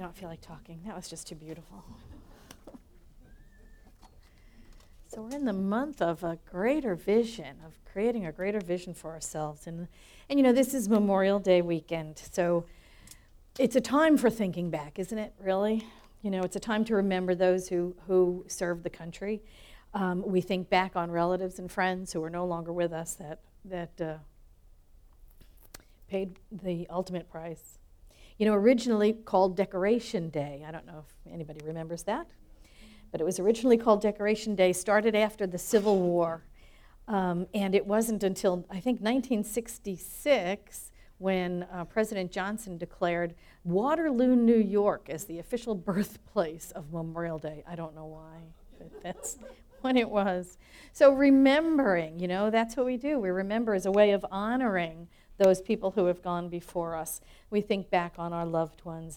don't feel like talking. That was just too beautiful. So we're in the month of a greater vision, of creating a greater vision for ourselves. And this is Memorial Day weekend. So it's a time for thinking back, isn't it, really? It's a time to remember those who served the country. We think back on relatives and friends who are no longer with us that paid the ultimate price. Originally called Decoration Day. I don't know if anybody remembers that, but it was originally called Decoration Day, started after the Civil War, and it wasn't until, I think, 1966 when President Johnson declared Waterloo, New York as the official birthplace of Memorial Day. I don't know why, but that's when it was. So remembering, that's what we do. We remember as a way of honoring those people who have gone before us. We think back on our loved ones.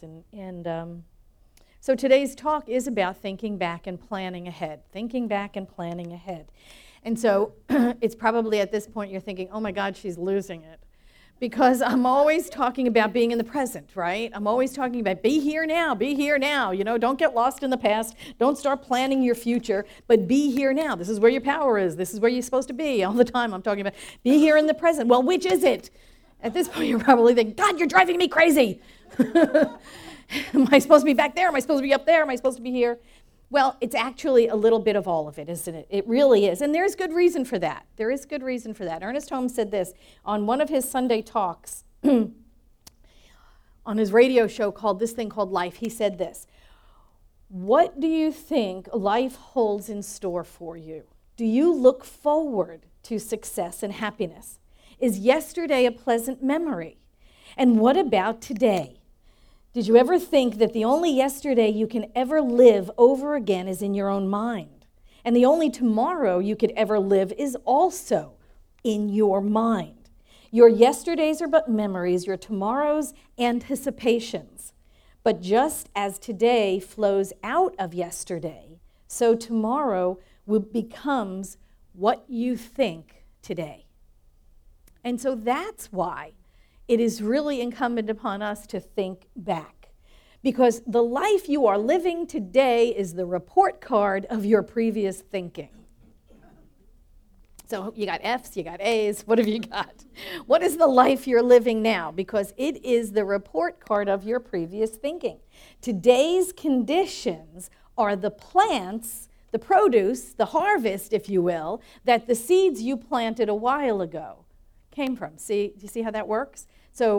So today's talk is about thinking back and planning ahead. Thinking back and planning ahead. And so it's probably at this point you're thinking, oh my God, she's losing it. Because I'm always talking about being in the present, right? I'm always talking about be here now, don't get lost in the past, don't start planning your future, but be here now. This is where your power is, this is where you're supposed to be. All the time I'm talking about be here in the present. Well, which is it? At this point you're probably thinking, God, you're driving me crazy. Am I supposed to be back there? Am I supposed to be up there? Am I supposed to be here? Well, it's actually a little bit of all of it, isn't it? It really is. And there's good reason for that. There is good reason for that. Ernest Holmes said this on one of his Sunday talks on his radio show called Life. He said this: what do you think life holds in store for you? Do you look forward to success and happiness? Is yesterday a pleasant memory? And what about today? Did you ever think that the only yesterday you can ever live over again is in your own mind? And the only tomorrow you could ever live is also in your mind. Your yesterdays are but memories, your tomorrows anticipations. But just as today flows out of yesterday, so tomorrow becomes what you think today. And so that's why it is really incumbent upon us to think back. Because the life you are living today is the report card of your previous thinking. So you got F's, you got A's, what have you got? What is the life you're living now? Because it is the report card of your previous thinking. Today's conditions are the plants, the produce, the harvest, if you will, that the seeds you planted a while ago came from. Do you see how that works? So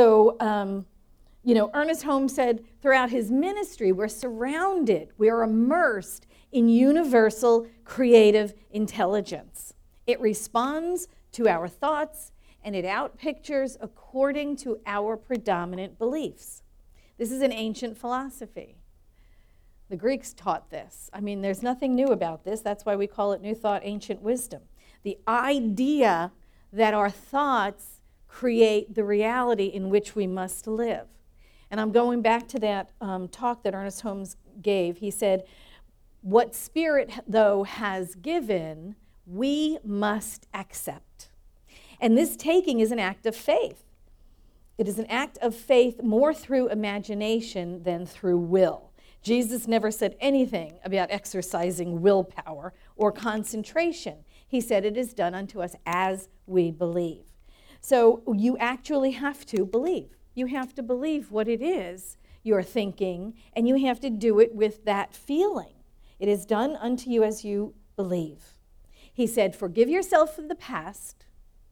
Ernest Holmes said throughout his ministry, we're surrounded, we're immersed in universal creative intelligence. It responds to our thoughts and it outpictures according to our predominant beliefs. This is an ancient philosophy. The Greeks taught this. I mean, there's nothing new about this. That's why we call it New Thought, Ancient Wisdom. The idea that our thoughts create the reality in which we must live. And I'm going back to that talk that Ernest Holmes gave. He said, what Spirit, though, has given, we must accept. And this taking is an act of faith. It is an act of faith more through imagination than through will. Jesus never said anything about exercising willpower or concentration. He said it is done unto us as we believe. So you actually have to believe. You have to believe what it is you're thinking, and you have to do it with that feeling. It is done unto you as you believe. He said, forgive yourself of the past,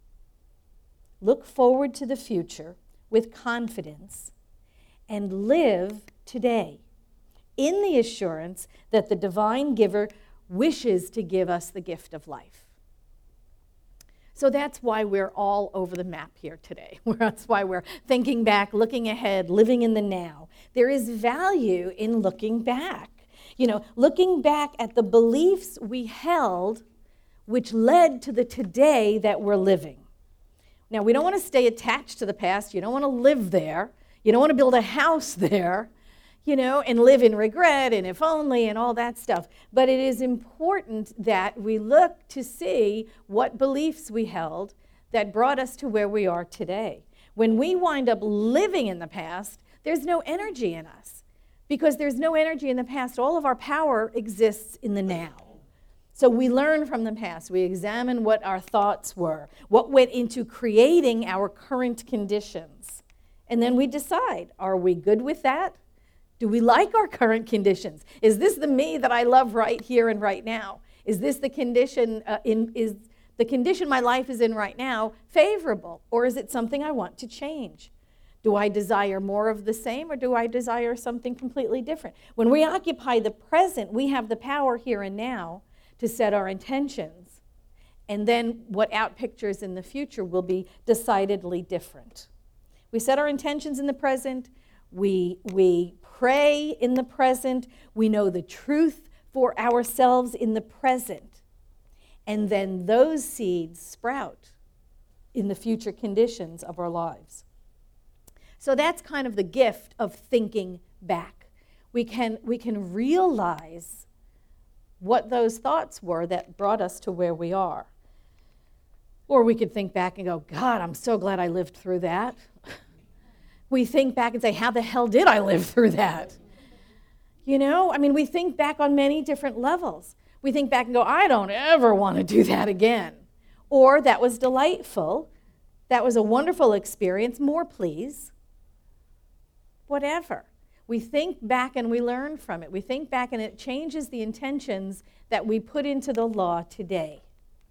look forward to the future with confidence, and live today in the assurance that the divine giver wishes to give us the gift of life. So that's why we're all over the map here today. That's why we're thinking back, looking ahead, living in the now. There is value in looking back. Looking back at the beliefs we held which led to the today that we're living. Now, we don't want to stay attached to the past. You don't want to live there. You don't want to build a house there, and live in regret and if only and all that stuff. But it is important that we look to see what beliefs we held that brought us to where we are today. When we wind up living in the past, there's no energy in us. because there's no energy in the past. All of our power exists in the now. So we learn from the past. We examine what our thoughts were, what went into creating our current conditions. And then we decide, are we good with that? Do we like our current conditions? Is this the me that I love right here and right now? Is this the condition, is the condition my life is in right now favorable? Or is it something I want to change? Do I desire more of the same, or do I desire something completely different? When we occupy the present, we have the power here and now to set our intentions. And then what outpictures in the future will be decidedly different. We set our intentions in the present. We pray in the present. We know the truth for ourselves in the present. And then those seeds sprout in the future conditions of our lives. So that's kind of the gift of thinking back. We can realize what those thoughts were that brought us to where we are. Or we could think back and go, God, I'm so glad I lived through that. We think back and say, how the hell did I live through that? You know, I mean, we think back on many different levels. We think back and go, I don't ever want to do that again. Or that was delightful. That was a wonderful experience. More, please. Whatever. We think back and we learn from it. We think back and it changes the intentions that we put into the law today.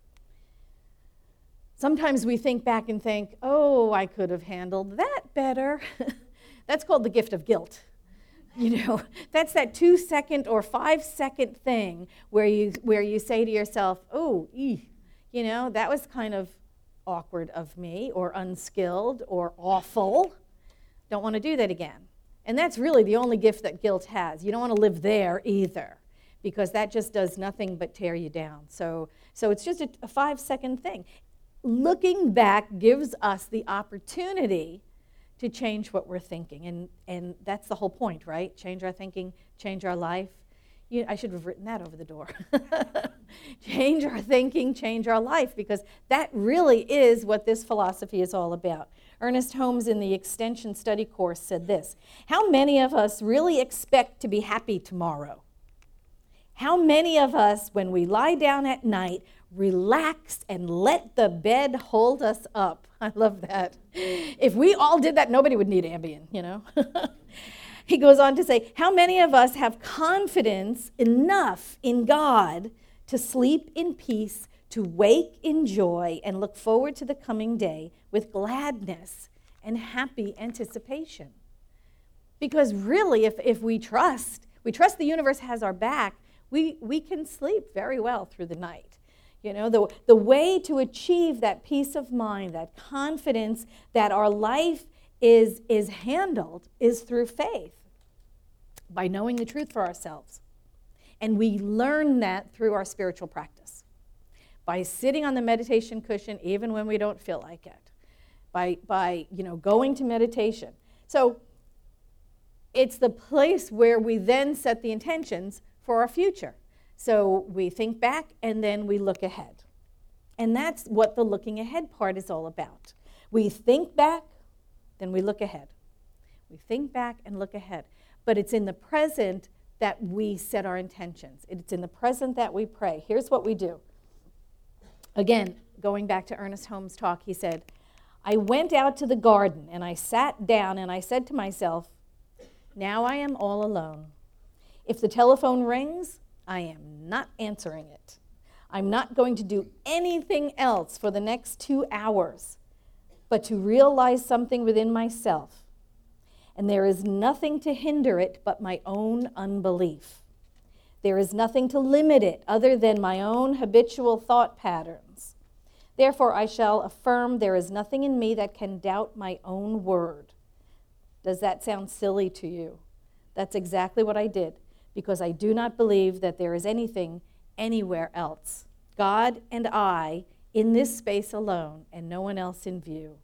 Sometimes we think back and think, oh, I could have handled that better. That's called the gift of guilt. You know, that's that 2-second or 5-second thing where you say to yourself, oh, you know, that was kind of awkward of me, or unskilled, or awful. Don't want to do that again. And that's really the only gift that guilt has. You don't want to live there either, because that just does nothing but tear you down. So it's just a 5-second thing. Looking back gives us the opportunity to change what we're thinking. And that's the whole point, right? Change our thinking, change our life. I should have written that over the door. Change our thinking, change our life, because that really is what this philosophy is all about. Ernest Holmes in the Extension Study course said this: how many of us really expect to be happy tomorrow? How many of us, when we lie down at night, relax and let the bed hold us up? I love that. If we all did that, nobody would need Ambien, you know? He goes on to say, how many of us have confidence enough in God to sleep in peace, to wake in joy, and look forward to the coming day with gladness and happy anticipation? Because really, if we trust the universe has our back, we can sleep very well through the night. You know, the way to achieve that peace of mind, that confidence that our life is handled, is through faith, by knowing the truth for ourselves. And we learn that through our spiritual practice, by sitting on the meditation cushion even when we don't feel like it, by going to meditation. So it's the place where we then set the intentions for our future. So we think back and then we look ahead. And that's what the looking ahead part is all about. We think back, then we look ahead. We think back and look ahead. But it's in the present that we set our intentions. It's in the present that we pray. Here's what we do. Again, going back to Ernest Holmes' talk, he said, I went out to the garden and I sat down and I said to myself, now I am all alone. If the telephone rings, I am not answering it. I'm not going to do anything else for the next 2 hours but to realize something within myself. And there is nothing to hinder it but my own unbelief. There is nothing to limit it other than my own habitual thought patterns. Therefore, I shall affirm there is nothing in me that can doubt my own word. Does that sound silly to you? That's exactly what I did, because I do not believe that there is anything anywhere else. God and I in this space alone, and no one else in view.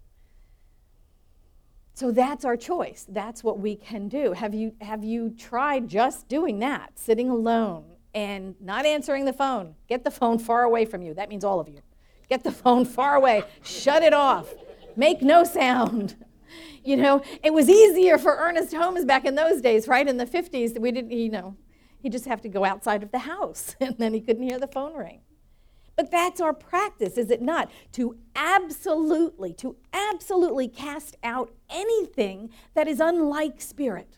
So that's our choice. That's what we can do. Have you tried just doing that, sitting alone and not answering the phone? Get the phone far away from you. That means all of you. Get the phone far away. Shut it off. Make no sound. You know, it was easier for Ernest Holmes back in those days, right? In the 50s, we didn't, he'd just have to go outside of the house, and then he couldn't hear the phone ring. But that's our practice, is it not? To absolutely cast out anything that is unlike spirit.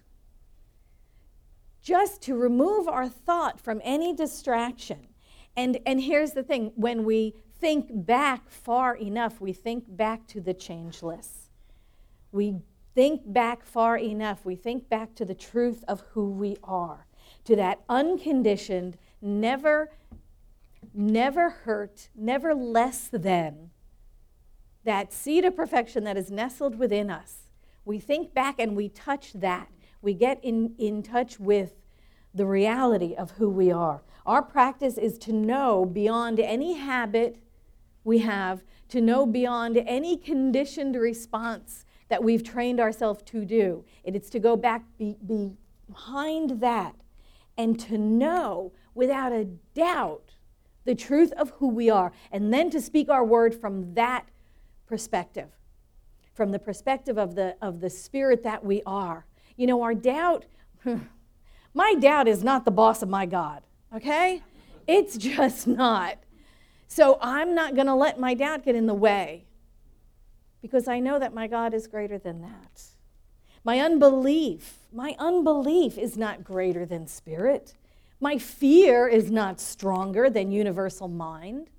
Just to remove our thought from any distraction. And here's the thing, when we think back far enough, we think back to the changeless. We think back far enough, we think back to the truth of who we are, to that unconditioned, never hurt, never less than, that seed of perfection that is nestled within us. We think back and we touch that. We get in touch with the reality of who we are. Our practice is to know beyond any habit we have, to know beyond any conditioned response that we've trained ourselves to do. It is to go back behind that and to know without a doubt the truth of who we are, and then to speak our word from that perspective, from the perspective of the spirit that we are. You know, our doubt, my doubt is not the boss of my God, okay? It's just not. So I'm not going to let my doubt get in the way, because I know that my God is greater than that. My unbelief is not greater than spirit. My fear is not stronger than universal mind.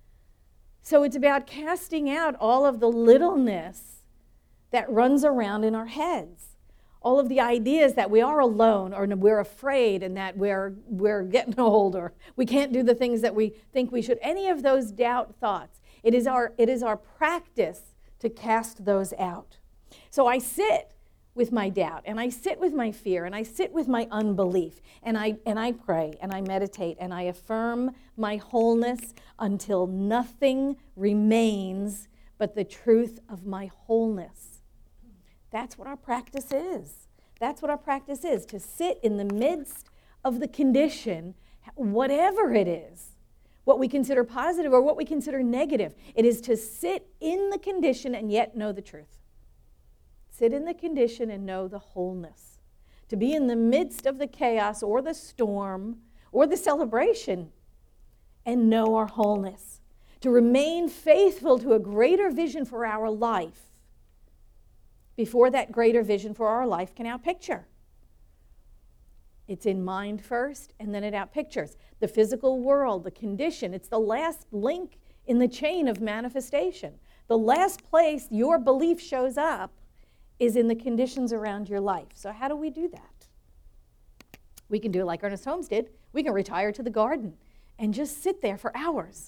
So it's about casting out all of the littleness that runs around in our heads. All of the ideas that we are alone, or we're afraid, and that we're getting old, or we can't do the things that we think we should. Any of those doubt thoughts. It is our practice to cast those out. So I sit with my doubt, and I sit with my fear, and I sit with my unbelief, and I pray, and I meditate, and I affirm my wholeness until nothing remains but the truth of my wholeness. That's what our practice is. That's what our practice is, to sit in the midst of the condition, whatever it is, what we consider positive or what we consider negative. It is to sit in the condition and yet know the truth. Sit in the condition and know the wholeness. To be in the midst of the chaos or the storm or the celebration and know our wholeness. To remain faithful to a greater vision for our life before that greater vision for our life can outpicture. It's in mind first, and then it outpictures. The physical world, the condition, it's the last link in the chain of manifestation. The last place your belief shows up is in the conditions around your life. So how do we do that? We can do it like Ernest Holmes did. We can retire to the garden and just sit there for hours.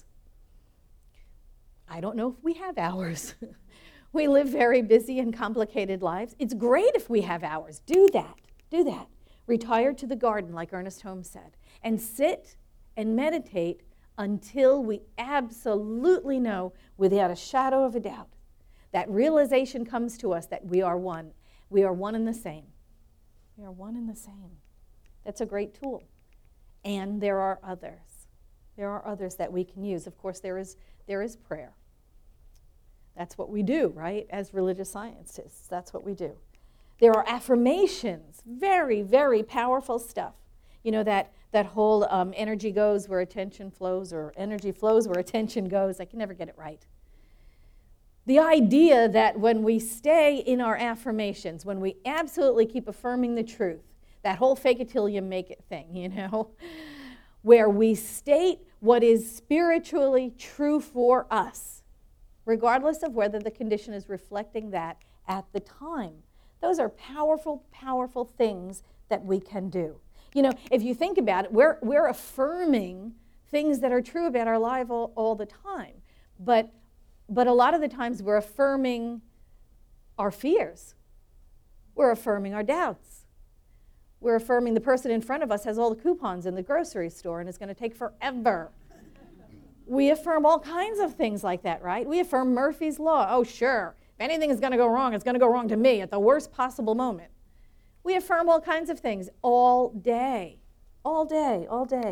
I don't know if we have hours. We live very busy and complicated lives. It's great if we have hours. Do that. Do that. Retire to the garden, like Ernest Holmes said, and sit and meditate until we absolutely know, without a shadow of a doubt, that realization comes to us that we are one. We are one and the same. We are one and the same. That's a great tool. And there are others. There are others that we can use. Of course, there is prayer. That's what we do, right? As religious scientists, that's what we do. There are affirmations, very, very powerful stuff. You know, that whole energy goes where attention flows, or energy flows where attention goes. I can never get it right. The idea that when we stay in our affirmations, when we absolutely keep affirming the truth, that whole fake it till you make it thing, you know, where we state what is spiritually true for us, regardless of whether the condition is reflecting that at the time. Those are powerful, powerful things that we can do. You know, if you think about it, we're affirming things that are true about our life all the time. But a lot of the times we're affirming our fears. We're affirming our doubts. We're affirming the person in front of us has all the coupons in the grocery store and it's going to take forever. We affirm all kinds of things like that, right? We affirm Murphy's Law. Oh, sure. If anything is going to go wrong, it's going to go wrong to me at the worst possible moment. We affirm all kinds of things all day, all day, all day.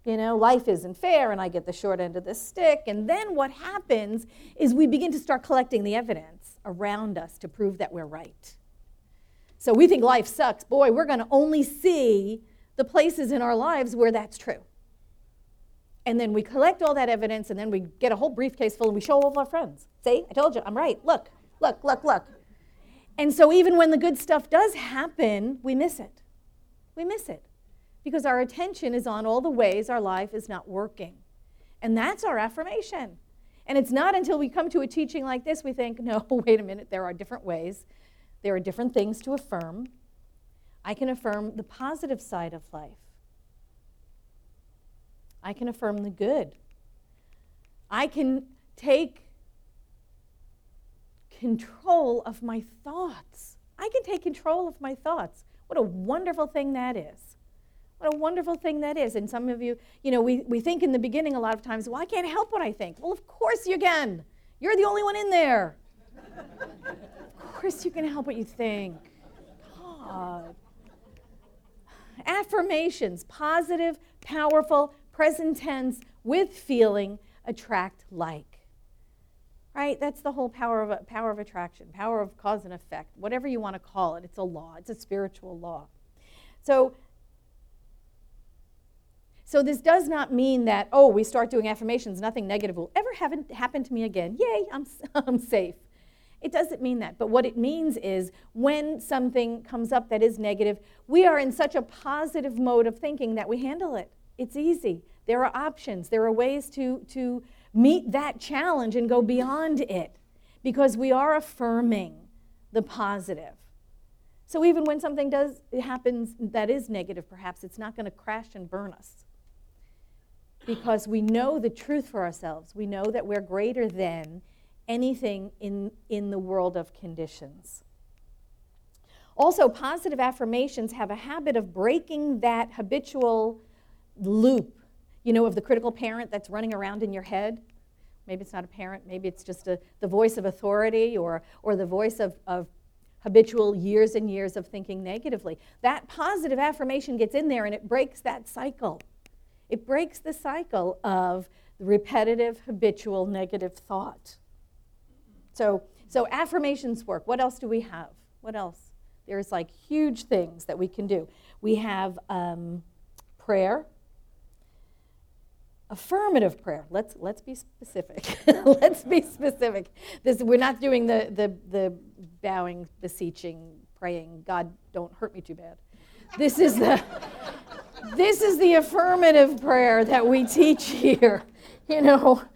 Life isn't fair, and I get the short end of the stick. And then what happens is we begin to start collecting the evidence around us to prove that we're right. So we think life sucks. Boy, we're going to only see the places in our lives where that's true. And then we collect all that evidence, and then we get a whole briefcase full, and we show all of our friends. See, I told you, I'm right. Look, look, look, look. And so even when the good stuff does happen, we miss it. We miss it because our attention is on all the ways our life is not working. And that's our affirmation. And it's not until we come to a teaching like this we think, no, wait a minute, there are different ways. There are different things to affirm. I can affirm the positive side of life. I can affirm the good. I can take control of my thoughts. I can take control of my thoughts. What a wonderful thing that is. What a wonderful thing that is. And some of you, we think in the beginning a lot of times, well, I can't help what I think. Well, of course you can. You're the only one in there. Of course you can help what you think. God. Affirmations, positive, powerful, present tense, with feeling, attract like. Right? That's the whole power of attraction, power of cause and effect, whatever you want to call it. It's a law. It's a spiritual law. So this does not mean that, we start doing affirmations, nothing negative will ever happen to me again. Yay, I'm safe. It doesn't mean that. But what it means is when something comes up that is negative, we are in such a positive mode of thinking that we handle it. It's easy. There are options. There are ways to meet that challenge and go beyond it because we are affirming the positive. So even when something happens that is negative, perhaps it's not going to crash and burn us because we know the truth for ourselves. We know that we're greater than anything in the world of conditions. Also, positive affirmations have a habit of breaking that habitual loop, of the critical parent that's running around in your head. Maybe it's not a parent, maybe it's just the voice of authority or the voice of habitual years and years of thinking negatively. That positive affirmation gets in there and it breaks that cycle. It breaks the cycle of repetitive, habitual, negative thought. So affirmations work. What else do we have? What else? There's huge things that we can do. We have prayer. Affirmative prayer. Let's be specific. Let's be specific. We're not doing the bowing, beseeching, praying, God, don't hurt me too bad. This is the affirmative prayer that we teach here. And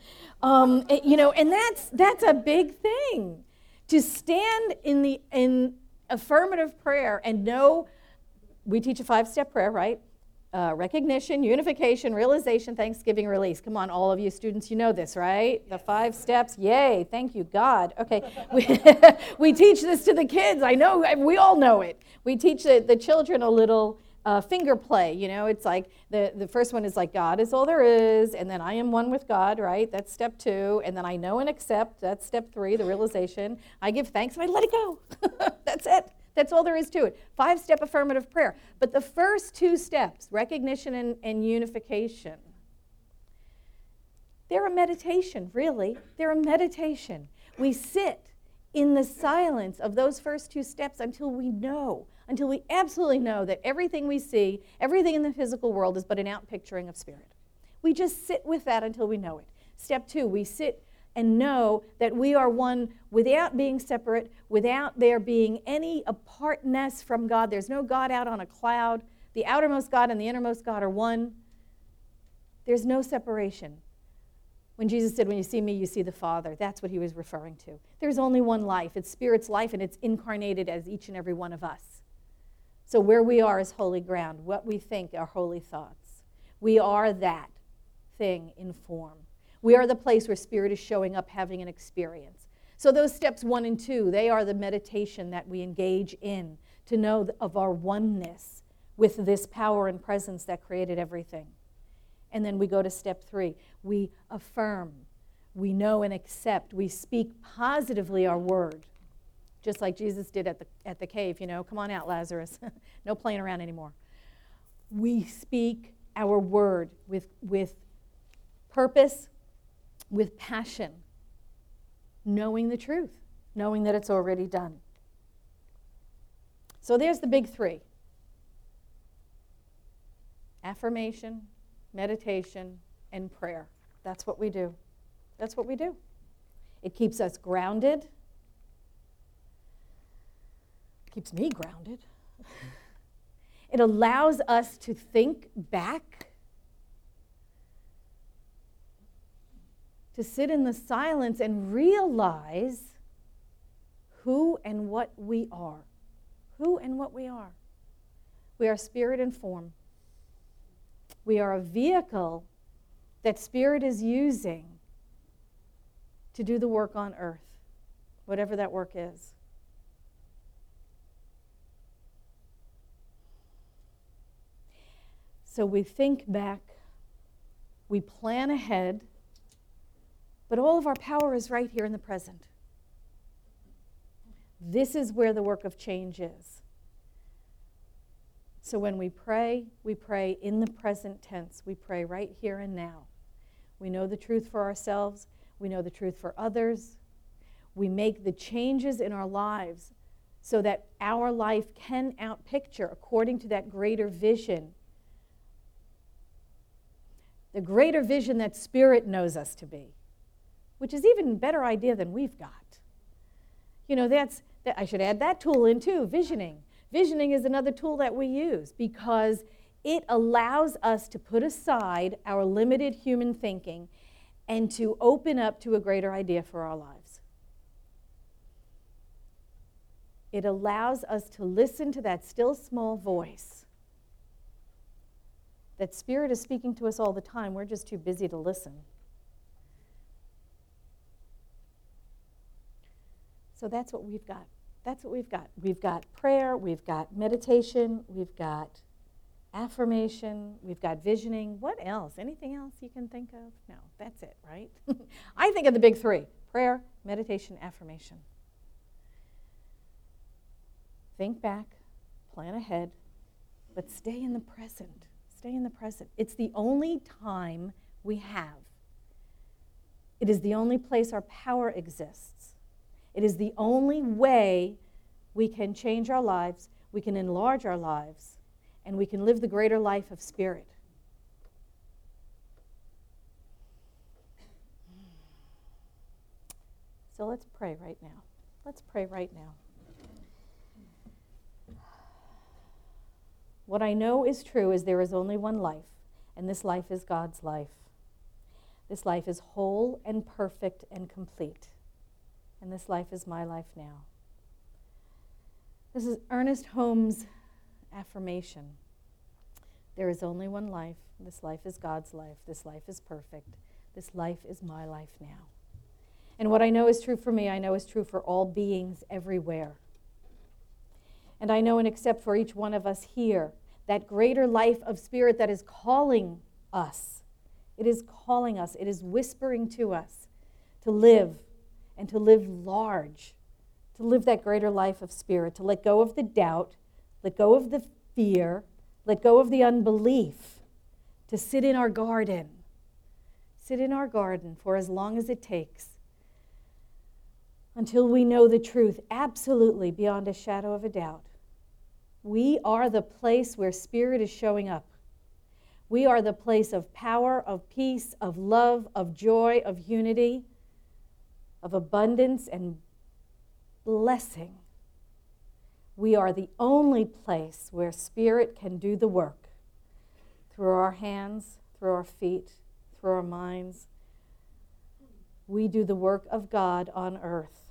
that's a big thing. To stand in affirmative prayer and know, we teach a 5-step prayer, right? Recognition, unification, realization, thanksgiving, release. Come on, all of you students, you know this, right? The 5 steps. Yay, thank you, God. Okay, we teach this to the kids. I know, we all know it. We teach the children a little finger play. It's like the first one is God is all there is, and then I am one with God, right? That's step 2, and then I know and accept. That's step 3, the realization. I give thanks and I let it go. That's it. That's all there is to it. 5-step affirmative prayer. But the first 2 steps, recognition and unification, they're a meditation, really. They're a meditation. We sit in the silence of those first 2 steps until we absolutely know that everything we see, everything in the physical world is but an outpicturing of spirit. We just sit with that until we know it. Step 2, we sit and know that we are one without being separate, without there being any apartness from God. There's no God out on a cloud. The outermost God and the innermost God are one. There's no separation. When Jesus said, when you see me, you see the Father, that's what he was referring to. There's only one life. It's Spirit's life, and it's incarnated as each and every one of us. So where we are is holy ground. What we think are holy thoughts. We are that thing in form. We are the place where Spirit is showing up, having an experience. So those steps 1 and 2, they are the meditation that we engage in to know of our oneness with this power and presence that created everything. And then we go to step 3. We affirm. We know and accept. We speak positively our word, just like Jesus did at the cave. Come on out, Lazarus. No playing around anymore. We speak our word with purpose, with passion, knowing the truth, knowing that it's already done. So there's the big three: affirmation, meditation, and prayer. That's what we do. That's what we do. It keeps us grounded. Keeps me grounded. It allows us to think back, to sit in the silence and realize who and what we are. Who and what we are. We are spirit and form. We are a vehicle that Spirit is using to do the work on earth, whatever that work is. So we think back, we plan ahead, but all of our power is right here in the present. This is where the work of change is. So when we pray in the present tense. We pray right here and now. We know the truth for ourselves. We know the truth for others. We make the changes in our lives so that our life can outpicture according to that greater vision. The greater vision that Spirit knows us to be, which is even a better idea than we've got. You know, I should add that tool in too, visioning. Visioning is another tool that we use because it allows us to put aside our limited human thinking and to open up to a greater idea for our lives. It allows us to listen to that still small voice. That Spirit is speaking to us all the time. We're just too busy to listen. So that's what we've got. That's what we've got. We've got prayer, we've got meditation, we've got affirmation, we've got visioning. What else? Anything else you can think of? No, that's it, right? I think of the big three: prayer, meditation, affirmation. Think back, plan ahead, but stay in the present. Stay in the present. It's the only time we have. It is the only place our power exists. It is the only way we can change our lives, we can enlarge our lives, and we can live the greater life of Spirit. So let's pray right now. Let's pray right now. What I know is true is there is only one life, and this life is God's life. This life is whole and perfect and complete. And this life is my life now. This is Ernest Holmes' affirmation. There is only one life. This life is God's life. This life is perfect. This life is my life now. And what I know is true for me, I know is true for all beings everywhere. And I know and accept for each one of us here that greater life of Spirit that is calling us. It is calling us. It is whispering to us to live and to live large, to live that greater life of Spirit, to let go of the doubt, let go of the fear, let go of the unbelief, to sit in our garden. Sit in our garden for as long as it takes until we know the truth absolutely beyond a shadow of a doubt. We are the place where Spirit is showing up. We are the place of power, of peace, of love, of joy, of unity, of abundance and blessing. We are the only place where Spirit can do the work through our hands, through our feet, through our minds. We do the work of God on earth.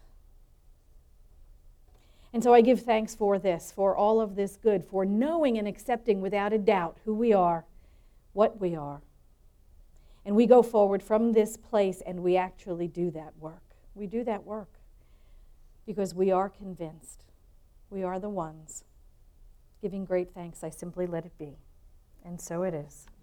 And so I give thanks for this, for all of this good, for knowing and accepting without a doubt who we are, what we are. And we go forward from this place and we actually do that work. We do that work because we are convinced. We are the ones. Giving great thanks, I simply let it be. And so it is.